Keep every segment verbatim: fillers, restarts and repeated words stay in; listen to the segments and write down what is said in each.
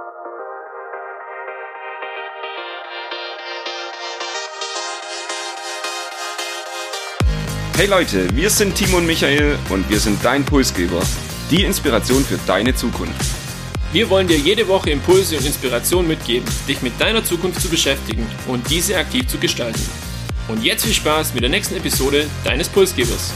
Hey Leute, wir sind Timo und Michael und wir sind dein Pulsgeber, die Inspiration für deine Zukunft. Wir wollen dir jede Woche Impulse und Inspiration mitgeben, dich mit deiner Zukunft zu beschäftigen und diese aktiv zu gestalten. Und jetzt viel Spaß mit der nächsten Episode deines Pulsgebers.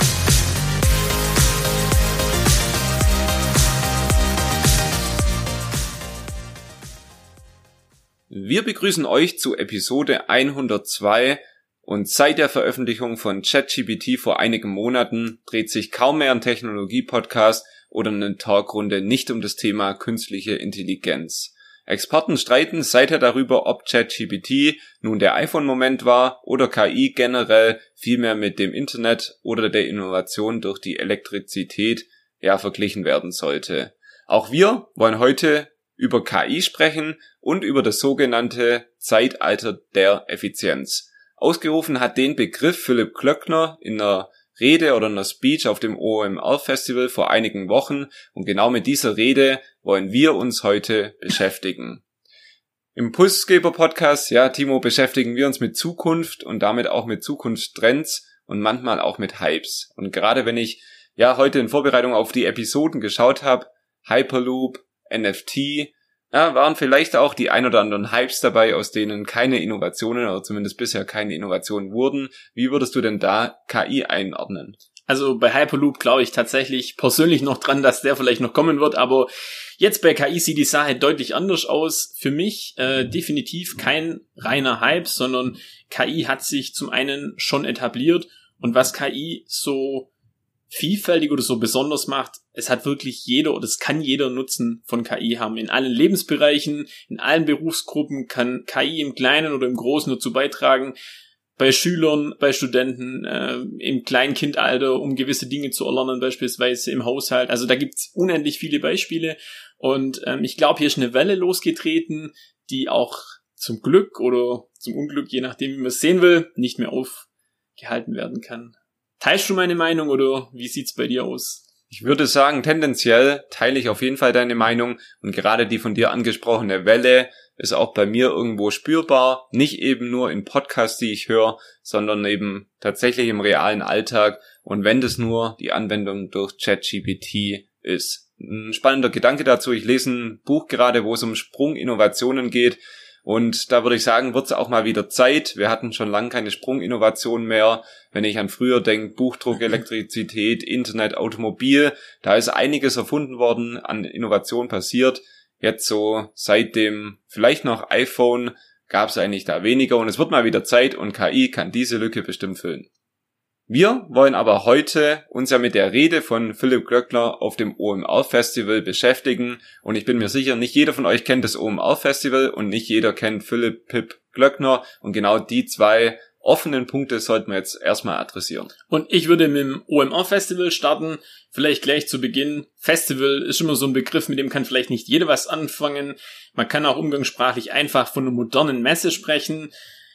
Wir begrüßen euch zu Episode hundertzwei und seit der Veröffentlichung von ChatGPT vor einigen Monaten dreht sich kaum mehr ein Technologie-Podcast oder eine Talkrunde nicht um das Thema künstliche Intelligenz. Experten streiten seither darüber, ob ChatGPT nun der iPhone-Moment war oder K I generell vielmehr mit dem Internet oder der Innovation durch die Elektrizität ja verglichen werden sollte. Auch wir wollen heute über K I sprechen und über das sogenannte Zeitalter der Effizienz. Ausgerufen hat den Begriff Philipp Glöckner in einer Rede oder einer Speech auf dem O M R-Festival vor einigen Wochen und genau mit dieser Rede wollen wir uns heute beschäftigen. Im Pulsgeber-Podcast, ja Timo, beschäftigen wir uns mit Zukunft und damit auch mit Zukunftstrends und manchmal auch mit Hypes. Und gerade wenn ich ja heute in Vorbereitung auf die Episoden geschaut habe, Hyperloop, N F T, ja, waren vielleicht auch die ein oder anderen Hypes dabei, aus denen keine Innovationen oder zumindest bisher keine Innovationen wurden. Wie würdest du denn da K I einordnen? Also bei Hyperloop glaube ich tatsächlich persönlich noch dran, dass der vielleicht noch kommen wird, aber jetzt bei K I sieht die Sache deutlich anders aus. Für mich äh, definitiv kein reiner Hype, sondern K I hat sich zum einen schon etabliert und was K I so vielfältig oder so besonders macht, es hat wirklich jeder oder es kann jeder Nutzen von K I haben. In allen Lebensbereichen, in allen Berufsgruppen kann K I im Kleinen oder im Großen dazu beitragen, bei Schülern, bei Studenten, äh, im Kleinkindalter, um gewisse Dinge zu erlernen, beispielsweise im Haushalt. Also da gibt's unendlich viele Beispiele und ähm, ich glaube, hier ist eine Welle losgetreten, die auch zum Glück oder zum Unglück, je nachdem, wie man es sehen will, nicht mehr aufgehalten werden kann. Teilst du meine Meinung oder wie sieht's bei dir aus? Ich würde sagen, tendenziell teile ich auf jeden Fall deine Meinung und gerade die von dir angesprochene Welle ist auch bei mir irgendwo spürbar. Nicht eben nur in Podcasts, die ich höre, sondern eben tatsächlich im realen Alltag und wenn das nur die Anwendung durch ChatGPT ist. Ein spannender Gedanke dazu. Ich lese ein Buch gerade, wo es um Sprunginnovationen geht. Und da würde ich sagen, wird es auch mal wieder Zeit. Wir hatten schon lange keine Sprunginnovation mehr. Wenn ich an früher denke, Buchdruck, Elektrizität, Internet, Automobil, da ist einiges erfunden worden, an Innovation passiert. Jetzt so seit dem vielleicht noch iPhone gab es eigentlich da weniger und es wird mal wieder Zeit und K I kann diese Lücke bestimmt füllen. Wir wollen aber heute uns ja mit der Rede von Philipp Glöckner auf dem O M R-Festival beschäftigen und ich bin mir sicher, nicht jeder von euch kennt das O M R-Festival und nicht jeder kennt Philipp Pip Glöckner und genau die zwei offenen Punkte sollten wir jetzt erstmal adressieren. Und ich würde mit dem O M R-Festival starten, vielleicht gleich zu Beginn. Festival ist immer so ein Begriff, mit dem kann vielleicht nicht jeder was anfangen. Man kann auch umgangssprachlich einfach von einer modernen Messe sprechen.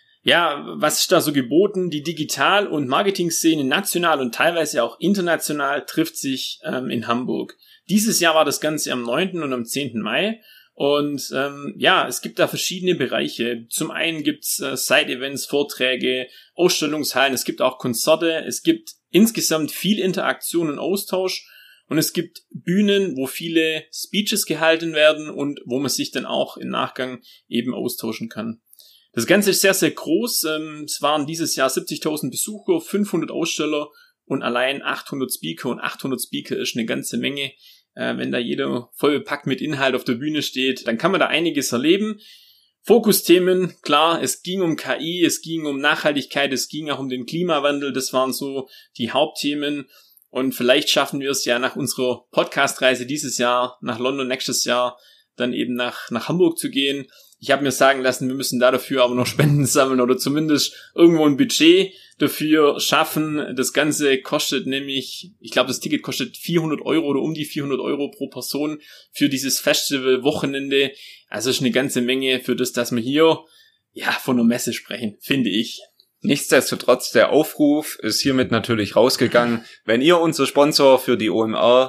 Ja, was ist da so geboten? Die Digital- und Marketing-Szene national und teilweise auch international trifft sich ähm, in Hamburg. Dieses Jahr war das Ganze am neunten und am zehnten Mai. Und ähm, ja, es gibt da verschiedene Bereiche. Zum einen gibt's äh, Side-Events, Vorträge, Ausstellungshallen, es gibt auch Konzerte, es gibt insgesamt viel Interaktion und Austausch und es gibt Bühnen, wo viele Speeches gehalten werden und wo man sich dann auch im Nachgang eben austauschen kann. Das Ganze ist sehr, sehr groß. Es waren dieses Jahr siebzigtausend Besucher, fünfhundert Aussteller und allein achthundert Speaker. Und achthundert Speaker ist eine ganze Menge. Wenn da jeder voll bepackt mit Inhalt auf der Bühne steht, dann kann man da einiges erleben. Fokusthemen, klar, es ging um K I, es ging um Nachhaltigkeit, es ging auch um den Klimawandel. Das waren so die Hauptthemen. Und vielleicht schaffen wir es ja nach unserer Podcast-Reise dieses Jahr nach London, nächstes Jahr dann eben nach, nach Hamburg zu gehen. Ich habe mir sagen lassen, wir müssen da dafür aber noch Spenden sammeln oder zumindest irgendwo ein Budget dafür schaffen. Das Ganze kostet nämlich, ich glaube, das Ticket kostet vierhundert Euro oder um die vierhundert Euro pro Person für dieses Festival-Wochenende. Also ist eine ganze Menge für das, dass wir hier ja von einer Messe sprechen, finde ich. Nichtsdestotrotz, der Aufruf ist hiermit natürlich rausgegangen. Wenn ihr unser Sponsor für die O M R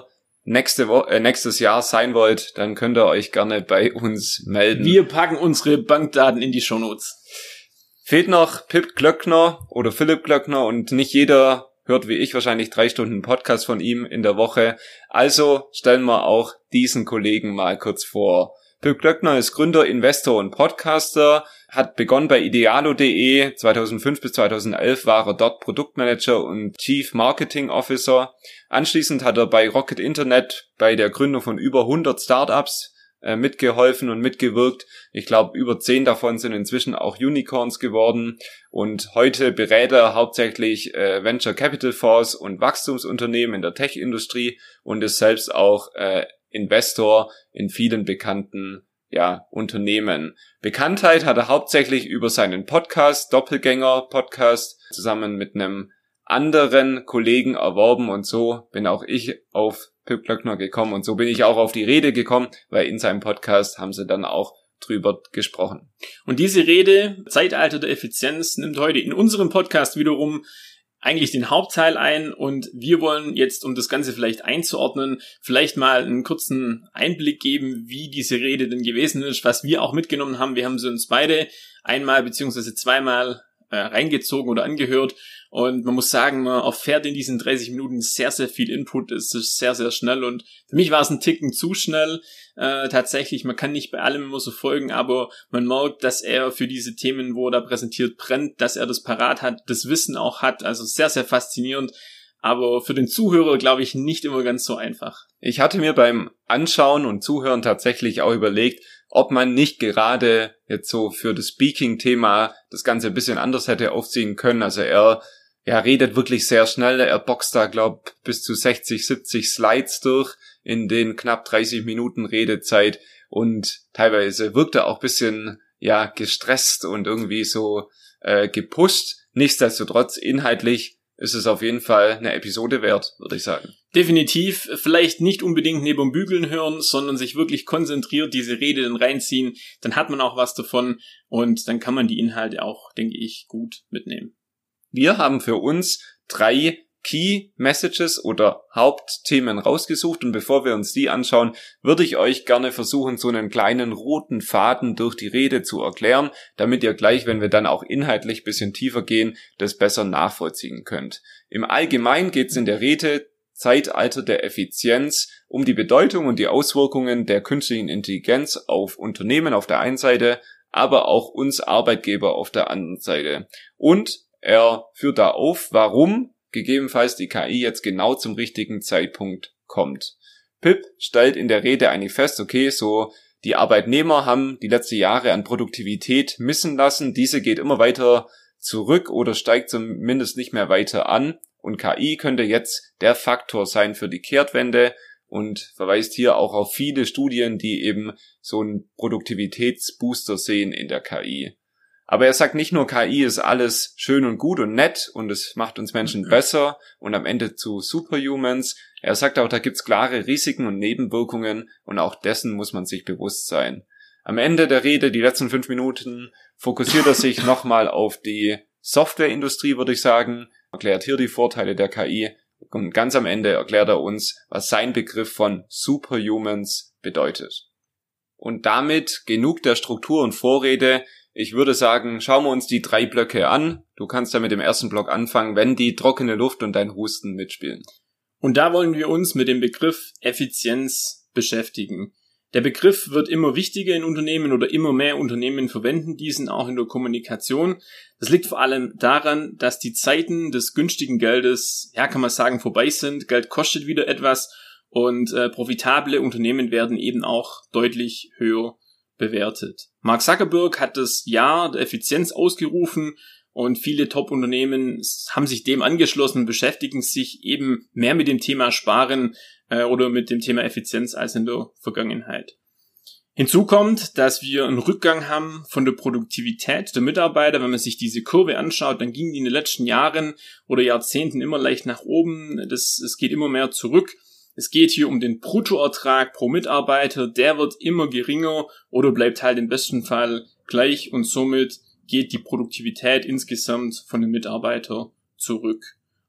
nächste Wo- äh, nächstes Jahr sein wollt, dann könnt ihr euch gerne bei uns melden. Wir packen unsere Bankdaten in die Shownotes. Fehlt noch Pip Glöckner oder Philipp Glöckner und nicht jeder hört wie ich wahrscheinlich drei Stunden Podcast von ihm in der Woche. Also stellen wir auch diesen Kollegen mal kurz vor. Pip Glöckner ist Gründer, Investor und Podcaster, hat begonnen bei idealo punkt de, zweitausendfünf bis zweitausendelf war er dort Produktmanager und Chief Marketing Officer. Anschließend hat er bei Rocket Internet bei der Gründung von über hundert Startups äh, mitgeholfen und mitgewirkt. Ich glaube, über zehn davon sind inzwischen auch Unicorns geworden und heute berät er hauptsächlich äh, Venture Capital Fonds und Wachstumsunternehmen in der Tech-Industrie und ist selbst auch äh, Investor in vielen bekannten ja, Unternehmen. Bekanntheit hat er hauptsächlich über seinen Podcast, Doppelgänger-Podcast, zusammen mit einem anderen Kollegen erworben und so bin auch ich auf Pip Glöckner gekommen und so bin ich auch auf die Rede gekommen, weil in seinem Podcast haben sie dann auch drüber gesprochen. Und diese Rede, Zeitalter der Effizienz, nimmt heute in unserem Podcast wiederum eigentlich den Hauptteil ein und wir wollen jetzt, um das Ganze vielleicht einzuordnen, vielleicht mal einen kurzen Einblick geben, wie diese Rede denn gewesen ist, was wir auch mitgenommen haben. Wir haben sie uns beide einmal beziehungsweise zweimal äh, reingezogen oder angehört und man muss sagen, man erfährt in diesen dreißig Minuten sehr, sehr viel Input. Es ist sehr, sehr schnell und für mich war es ein Ticken zu schnell. Äh, tatsächlich, man kann nicht bei allem immer so folgen, aber man merkt, dass er für diese Themen, wo er da präsentiert, brennt, dass er das parat hat, das Wissen auch hat, also sehr, sehr faszinierend, aber für den Zuhörer, glaube ich, nicht immer ganz so einfach. Ich hatte mir beim Anschauen und Zuhören tatsächlich auch überlegt, ob man nicht gerade jetzt so für das Speaking-Thema das Ganze ein bisschen anders hätte aufziehen können, also er ja, redet wirklich sehr schnell, er boxt da, glaub, bis zu sechzig, siebzig Slides durch in den knapp dreißig Minuten Redezeit und teilweise wirkt er auch ein bisschen, ja, gestresst und irgendwie so äh, gepusht. Nichtsdestotrotz, inhaltlich ist es auf jeden Fall eine Episode wert, würde ich sagen. Definitiv, vielleicht nicht unbedingt neben Bügeln hören, sondern sich wirklich konzentriert diese Rede dann reinziehen, dann hat man auch was davon und dann kann man die Inhalte auch, denke ich, gut mitnehmen. Wir haben für uns drei Key Messages oder Hauptthemen rausgesucht und bevor wir uns die anschauen, würde ich euch gerne versuchen, so einen kleinen roten Faden durch die Rede zu erklären, damit ihr gleich, wenn wir dann auch inhaltlich ein bisschen tiefer gehen, das besser nachvollziehen könnt. Im Allgemeinen geht es in der Rede Zeitalter der Effizienz um die Bedeutung und die Auswirkungen der künstlichen Intelligenz auf Unternehmen auf der einen Seite, aber auch uns Arbeitgeber auf der anderen Seite. Und er führt da auf, warum gegebenenfalls die K I jetzt genau zum richtigen Zeitpunkt kommt. Pip stellt in der Rede eigentlich fest, okay, so die Arbeitnehmer haben die letzten Jahre an Produktivität missen lassen, diese geht immer weiter zurück oder steigt zumindest nicht mehr weiter an und K I könnte jetzt der Faktor sein für die Kehrtwende und verweist hier auch auf viele Studien, die eben so einen Produktivitätsbooster sehen in der K I. Aber er sagt nicht nur, K I ist alles schön und gut und nett und es macht uns Menschen besser und am Ende zu Superhumans. Er sagt auch, da gibt's klare Risiken und Nebenwirkungen und auch dessen muss man sich bewusst sein. Am Ende der Rede, die letzten fünf Minuten, fokussiert er sich nochmal auf die Softwareindustrie, würde ich sagen, erklärt hier die Vorteile der K I und ganz am Ende erklärt er uns, was sein Begriff von Superhumans bedeutet. Und damit genug der Struktur und Vorrede. Ich würde sagen, schauen wir uns die drei Blöcke an. Du kannst ja mit dem ersten Block anfangen, wenn die trockene Luft und dein Husten mitspielen. Und da wollen wir uns mit dem Begriff Effizienz beschäftigen. Der Begriff wird immer wichtiger in Unternehmen oder immer mehr Unternehmen verwenden diesen auch in der Kommunikation. Das liegt vor allem daran, dass die Zeiten des günstigen Geldes, ja kann man sagen, vorbei sind. Geld kostet wieder etwas und äh, profitable Unternehmen werden eben auch deutlich höher bewertet. Mark Zuckerberg hat das Jahr der Effizienz ausgerufen und viele Top-Unternehmen haben sich dem angeschlossen und beschäftigen sich eben mehr mit dem Thema Sparen äh, oder mit dem Thema Effizienz als in der Vergangenheit. Hinzu kommt, dass wir einen Rückgang haben von der Produktivität der Mitarbeiter. Wenn man sich diese Kurve anschaut, dann ging die in den letzten Jahren oder Jahrzehnten immer leicht nach oben. Das, es geht immer mehr zurück. Es geht hier um den Bruttoertrag pro Mitarbeiter, der wird immer geringer oder bleibt halt im besten Fall gleich und somit geht die Produktivität insgesamt von den Mitarbeitern zurück.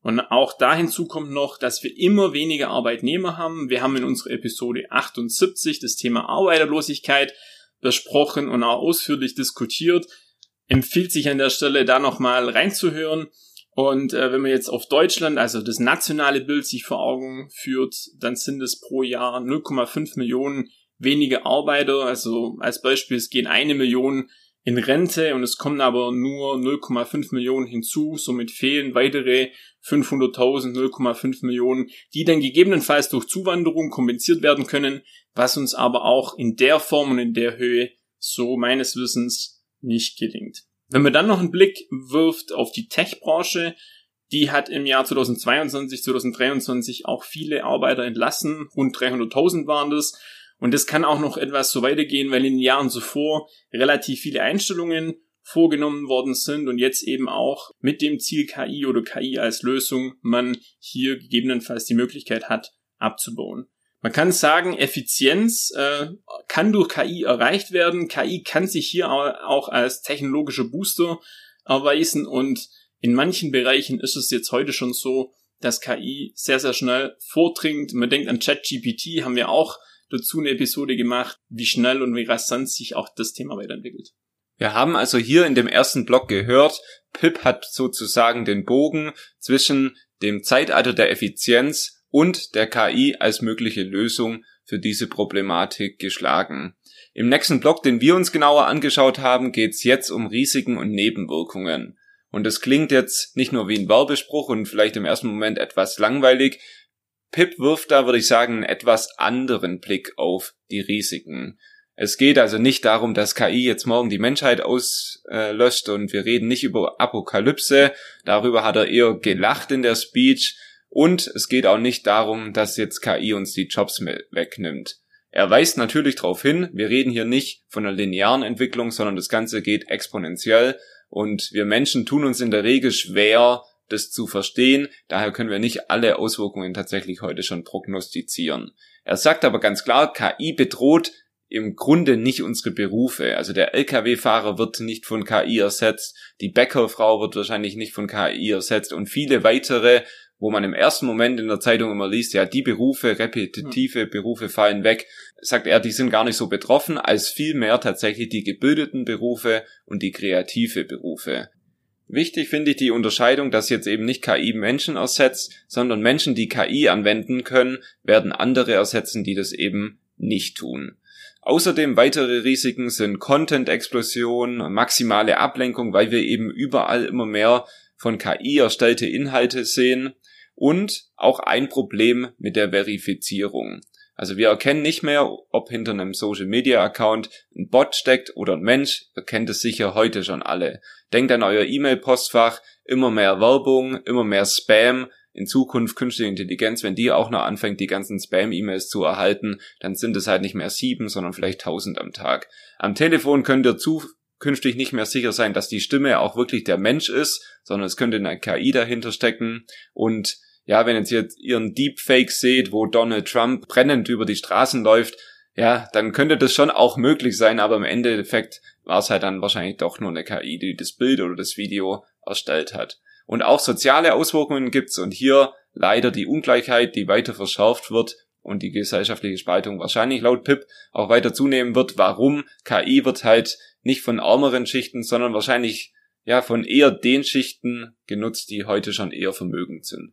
Und auch da hinzu kommt noch, dass wir immer weniger Arbeitnehmer haben. Wir haben in unserer Episode achtundsiebzig das Thema Arbeiterlosigkeit besprochen und auch ausführlich diskutiert. Empfiehlt sich an der Stelle da nochmal reinzuhören. Und äh, wenn man jetzt auf Deutschland, also das nationale Bild sich vor Augen führt, dann sind es pro Jahr null Komma fünf Millionen weniger Arbeiter. Also als Beispiel, es gehen eine Million in Rente und es kommen aber nur null Komma fünf Millionen hinzu. Somit fehlen weitere fünfhunderttausend, null Komma fünf Millionen, die dann gegebenenfalls durch Zuwanderung kompensiert werden können, was uns aber auch in der Form und in der Höhe so meines Wissens nicht gelingt. Wenn man dann noch einen Blick wirft auf die Tech-Branche, die hat im Jahr zweitausendzweiundzwanzig, zweitausenddreiundzwanzig auch viele Arbeiter entlassen, rund dreihunderttausend waren das. Und das kann auch noch etwas so weitergehen, weil in den Jahren zuvor relativ viele Einstellungen vorgenommen worden sind und jetzt eben auch mit dem Ziel K I oder K I als Lösung man hier gegebenenfalls die Möglichkeit hat, abzubauen. Man kann sagen, Effizienz äh, kann durch K I erreicht werden. K I kann sich hier auch als technologischer Booster erweisen und in manchen Bereichen ist es jetzt heute schon so, dass K I sehr, sehr schnell vordringt. Man denkt an ChatGPT, haben wir auch dazu eine Episode gemacht, wie schnell und wie rasant sich auch das Thema weiterentwickelt. Wir haben also hier in dem ersten Block gehört, Pip hat sozusagen den Bogen zwischen dem Zeitalter der Effizienz und der K I als mögliche Lösung für diese Problematik geschlagen. Im nächsten Block, den wir uns genauer angeschaut haben, geht es jetzt um Risiken und Nebenwirkungen. Und das klingt jetzt nicht nur wie ein Werbespruch und vielleicht im ersten Moment etwas langweilig. Pip wirft da, würde ich sagen, einen etwas anderen Blick auf die Risiken. Es geht also nicht darum, dass K I jetzt morgen die Menschheit auslöscht und wir reden nicht über Apokalypse. Darüber hat er eher gelacht in der Speech. Und es geht auch nicht darum, dass jetzt K I uns die Jobs wegnimmt. Er weist natürlich darauf hin, wir reden hier nicht von einer linearen Entwicklung, sondern das Ganze geht exponentiell und wir Menschen tun uns in der Regel schwer, das zu verstehen. Daher können wir nicht alle Auswirkungen tatsächlich heute schon prognostizieren. Er sagt aber ganz klar, K I bedroht im Grunde nicht unsere Berufe. Also der L K W-Fahrer wird nicht von K I ersetzt, die Bäckerfrau wird wahrscheinlich nicht von K I ersetzt und viele weitere, wo man im ersten Moment in der Zeitung immer liest, ja, die Berufe, repetitive Berufe fallen weg, sagt er, die sind gar nicht so betroffen, als vielmehr tatsächlich die gebildeten Berufe und die kreative Berufe. Wichtig finde ich die Unterscheidung, dass jetzt eben nicht K I Menschen ersetzt, sondern Menschen, die K I anwenden können, werden andere ersetzen, die das eben nicht tun. Außerdem weitere Risiken sind Content-Explosion, maximale Ablenkung, weil wir eben überall immer mehr von K I erstellte Inhalte sehen und auch ein Problem mit der Verifizierung. Also wir erkennen nicht mehr, ob hinter einem Social-Media-Account ein Bot steckt oder ein Mensch. Ihr kennt es sicher heute schon alle. Denkt an euer E-Mail-Postfach, immer mehr Werbung, immer mehr Spam. In Zukunft künstliche Intelligenz, wenn die auch noch anfängt, die ganzen Spam-E-Mails zu erhalten, dann sind es halt nicht mehr sieben, sondern vielleicht tausend am Tag. Am Telefon könnt ihr zukünftig nicht mehr sicher sein, dass die Stimme auch wirklich der Mensch ist, sondern es könnte eine K I dahinter stecken. Und ja, wenn jetzt, jetzt ihr einen Deepfake seht, wo Donald Trump brennend über die Straßen läuft, ja, dann könnte das schon auch möglich sein, aber im Endeffekt war es halt dann wahrscheinlich doch nur eine K I, die das Bild oder das Video erstellt hat. Und auch soziale Auswirkungen gibt's und hier leider die Ungleichheit, die weiter verschärft wird und die gesellschaftliche Spaltung wahrscheinlich laut Pip auch weiter zunehmen wird. Warum? K I wird halt nicht von ärmeren Schichten, sondern wahrscheinlich ja von eher den Schichten genutzt, die heute schon eher vermögend sind.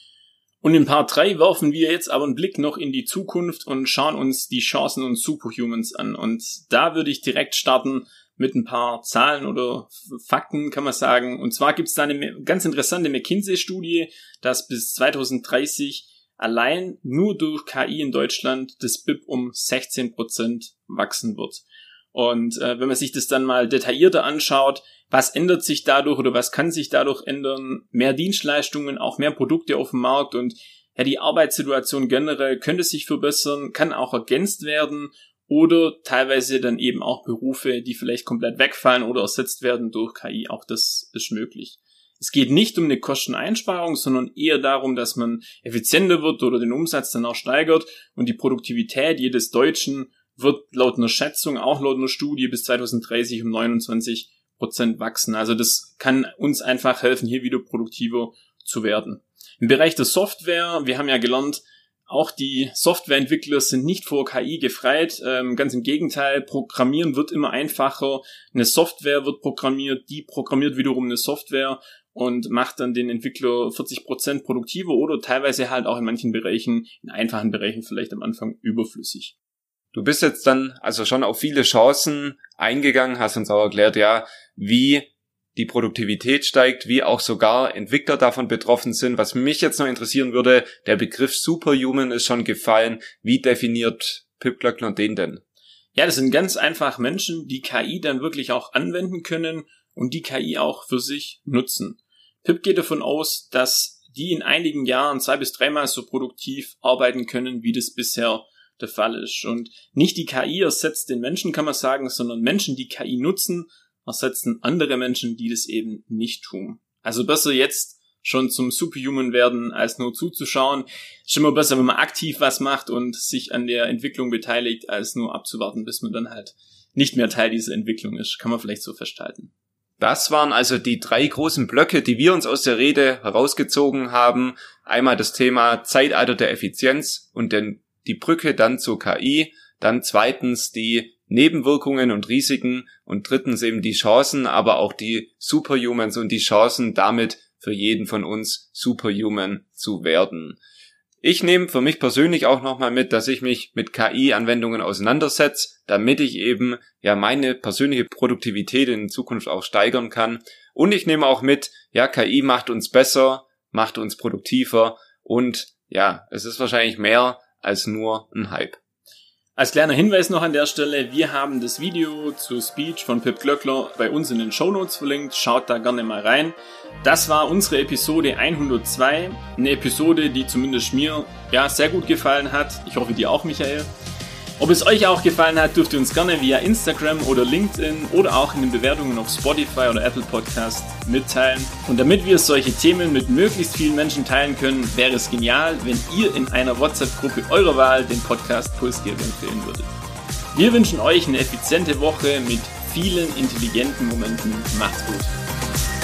Und in Part drei werfen wir jetzt aber einen Blick noch in die Zukunft und schauen uns die Chancen und Superhumans an. Und da würde ich direkt starten mit ein paar Zahlen oder Fakten, kann man sagen. Und zwar gibt es da eine ganz interessante McKinsey-Studie, dass bis zweitausenddreißig allein nur durch K I in Deutschland das B I P um sechzehn Prozent wachsen wird. Und äh, wenn man sich das dann mal detaillierter anschaut, was ändert sich dadurch oder was kann sich dadurch ändern? Mehr Dienstleistungen, auch mehr Produkte auf dem Markt und ja, die Arbeitssituation generell könnte sich verbessern, kann auch ergänzt werden oder teilweise dann eben auch Berufe, die vielleicht komplett wegfallen oder ersetzt werden durch K I. Auch das ist möglich. Es geht nicht um eine Kosteneinsparung, sondern eher darum, dass man effizienter wird oder den Umsatz dann auch steigert und die Produktivität jedes Deutschen wird laut einer Schätzung, auch laut einer Studie bis zweitausenddreißig um neunundzwanzig Prozent wachsen. Also das kann uns einfach helfen, hier wieder produktiver zu werden. Im Bereich der Software, wir haben ja gelernt, auch die Softwareentwickler sind nicht vor K I gefreit, ähm, ganz im Gegenteil, Programmieren wird immer einfacher, eine Software wird programmiert, die programmiert wiederum eine Software und macht dann den Entwickler vierzig Prozent produktiver oder teilweise halt auch in manchen Bereichen, in einfachen Bereichen vielleicht am Anfang überflüssig. Du bist jetzt dann also schon auf viele Chancen eingegangen, hast uns auch erklärt, ja, wie die Produktivität steigt, wie auch sogar Entwickler davon betroffen sind. Was mich jetzt noch interessieren würde, der Begriff Superhuman ist schon gefallen. Wie definiert Pip Glöckler den denn? Ja, das sind ganz einfach Menschen, die K I dann wirklich auch anwenden können und die K I auch für sich nutzen. Pip geht davon aus, dass die in einigen Jahren zwei bis dreimal so produktiv arbeiten können, wie das bisher der Fall ist. Und nicht die K I ersetzt den Menschen, kann man sagen, sondern Menschen, die K I nutzen, ersetzen andere Menschen, die das eben nicht tun. Also besser jetzt schon zum Superhuman werden, als nur zuzuschauen. Ist immer besser, wenn man aktiv was macht und sich an der Entwicklung beteiligt, als nur abzuwarten, bis man dann halt nicht mehr Teil dieser Entwicklung ist. Kann man vielleicht so festhalten. Das waren also die drei großen Blöcke, die wir uns aus der Rede herausgezogen haben. Einmal das Thema Zeitalter der Effizienz und den, die Brücke dann zur K I. Dann zweitens die Nebenwirkungen und Risiken und drittens eben die Chancen, aber auch die Superhumans und die Chancen, damit für jeden von uns Superhuman zu werden. Ich nehme für mich persönlich auch nochmal mit, dass ich mich mit K I-Anwendungen auseinandersetze, damit ich eben ja meine persönliche Produktivität in Zukunft auch steigern kann. Und ich nehme auch mit, ja, K I macht uns besser, macht uns produktiver und ja, es ist wahrscheinlich mehr als nur ein Hype. Als kleiner Hinweis noch an der Stelle, wir haben das Video zur Speech von Pip Glöckler bei uns in den Shownotes verlinkt, schaut da gerne mal rein. Das war unsere Episode hundertzwei, eine Episode, die zumindest mir ja sehr gut gefallen hat. Ich hoffe dir auch, Michael. Ob es euch auch gefallen hat, dürft ihr uns gerne via Instagram oder LinkedIn oder auch in den Bewertungen auf Spotify oder Apple Podcast mitteilen. Und damit wir solche Themen mit möglichst vielen Menschen teilen können, wäre es genial, wenn ihr in einer WhatsApp-Gruppe eurer Wahl den Podcast Pulsgeber empfehlen würdet. Wir wünschen euch eine effiziente Woche mit vielen intelligenten Momenten. Macht's gut!